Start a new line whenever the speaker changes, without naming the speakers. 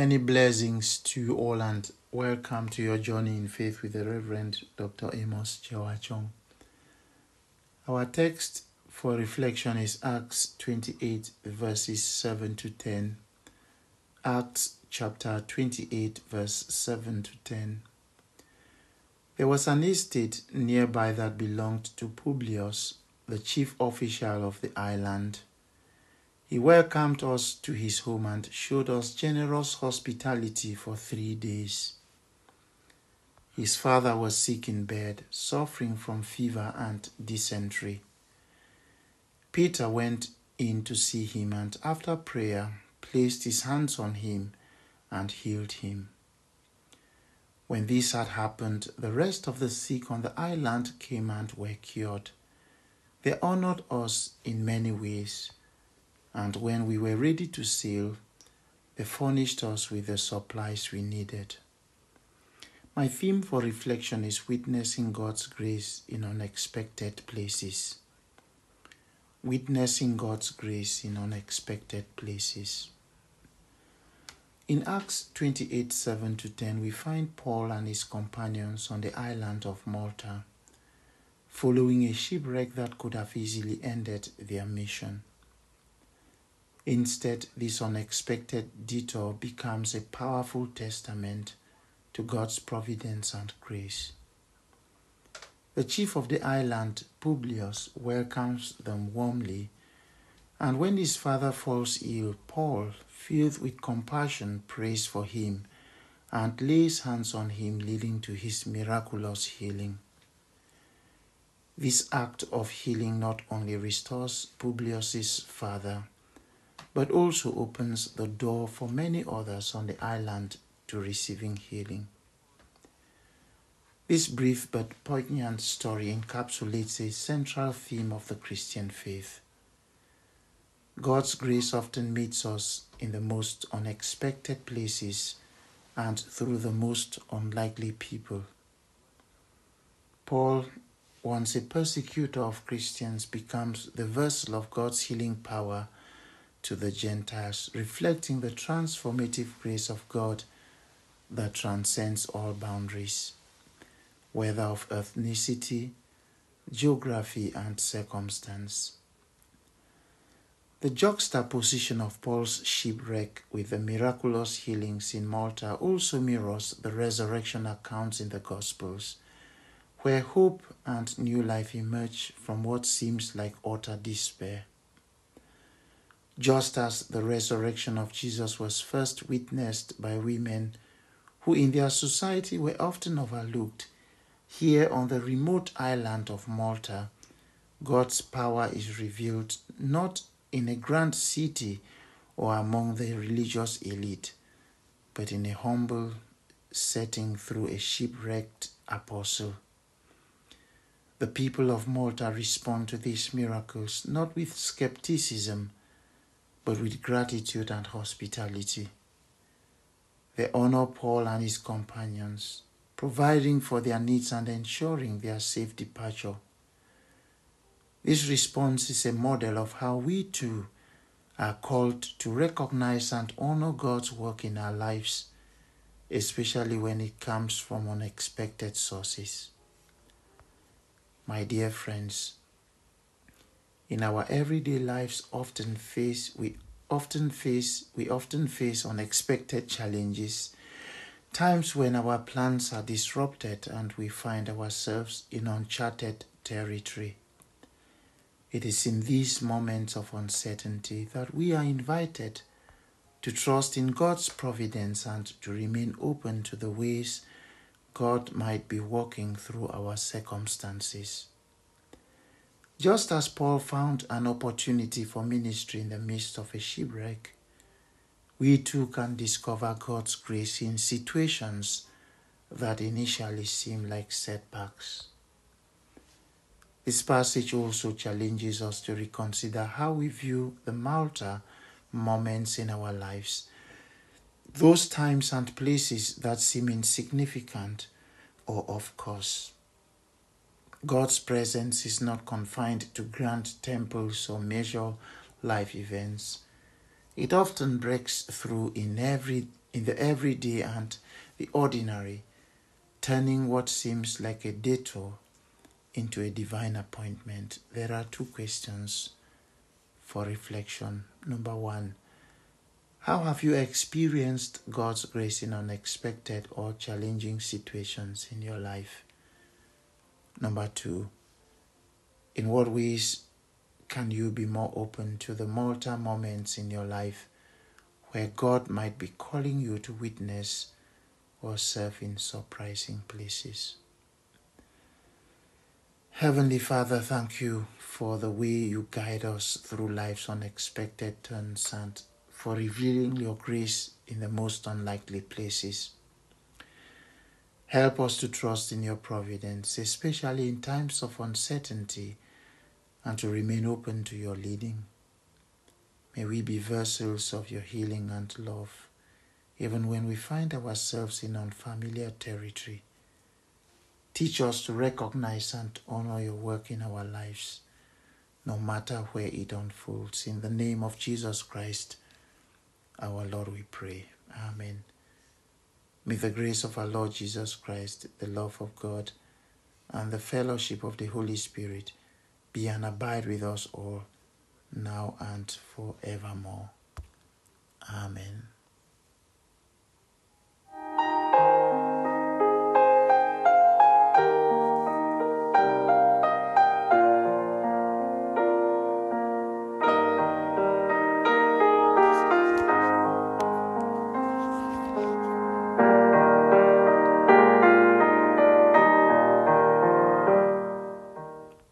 Many blessings to you all and welcome to your journey in faith with the Reverend Dr. Amos Chewachong. Our text for reflection is Acts 28 verses 7 to 10. Acts chapter 28 verse 7 to 10. There was an estate nearby that belonged to Publius, the chief official of the island. He welcomed us to his home and showed us generous hospitality for 3 days. His father was sick in bed, suffering from fever and dysentery. Peter went in to see him and after prayer placed his hands on him and healed him. When this had happened, the rest of the sick on the island came and were cured. They honored us in many ways. And when we were ready to sail, they furnished us with the supplies we needed. My theme for reflection is witnessing God's grace in unexpected places. Witnessing God's grace in unexpected places. In Acts 28, 7 to 10, we find Paul and his companions on the island of Malta, following a shipwreck that could have easily ended their mission. Instead, this unexpected detour becomes a powerful testament to God's providence and grace. The chief of the island, Publius, welcomes them warmly, and when his father falls ill, Paul, filled with compassion, prays for him and lays hands on him, leading to his miraculous healing. This act of healing not only restores Publius's father, but also opens the door for many others on the island to receiving healing. This brief but poignant story encapsulates a central theme of the Christian faith. God's grace often meets us in the most unexpected places and through the most unlikely people. Paul, once a persecutor of Christians, becomes the vessel of God's healing power to the Gentiles, reflecting the transformative grace of God that transcends all boundaries, whether of ethnicity, geography, and circumstance. The juxtaposition of Paul's shipwreck with the miraculous healings in Malta also mirrors the resurrection accounts in the Gospels, where hope and new life emerge from what seems like utter despair. Just as the resurrection of Jesus was first witnessed by women who in their society were often overlooked, here on the remote island of Malta, God's power is revealed not in a grand city or among the religious elite, but in a humble setting through a shipwrecked apostle. The people of Malta respond to these miracles not with skepticism, but with gratitude and hospitality. They honor Paul and his companions, providing for their needs and ensuring their safe departure. This response is a model of how we too are called to recognize and honor God's work in our lives, especially when it comes from unexpected sources. My dear friends, in our everyday lives, we often face unexpected challenges, times when our plans are disrupted and we find ourselves in uncharted territory. It is in these moments of uncertainty that we are invited to trust in God's providence and to remain open to the ways God might be working through our circumstances. Just as Paul found an opportunity for ministry in the midst of a shipwreck, we too can discover God's grace in situations that initially seem like setbacks. This passage also challenges us to reconsider how we view the Malta moments in our lives, those times and places that seem insignificant or off course. God's presence is not confined to grand temples or major life events. It often breaks through in in the everyday and the ordinary, turning what seems like a detour into a divine appointment. There are 2 questions for reflection. Number 1, how have you experienced God's grace in unexpected or challenging situations in your life? Number 2, in what ways can you be more open to the Malta moments in your life where God might be calling you to witness or serve in surprising places? Heavenly Father, thank you for the way you guide us through life's unexpected turns and for revealing your grace in the most unlikely places. Help us to trust in your providence, especially in times of uncertainty, and to remain open to your leading. May we be vessels of your healing and love, even when we find ourselves in unfamiliar territory. Teach us to recognize and honor your work in our lives, no matter where it unfolds. In the name of Jesus Christ, our Lord, we pray. Amen. May the grace of our Lord Jesus Christ, the love of God, and the fellowship of the Holy Spirit be and abide with us all, now and forevermore. Amen.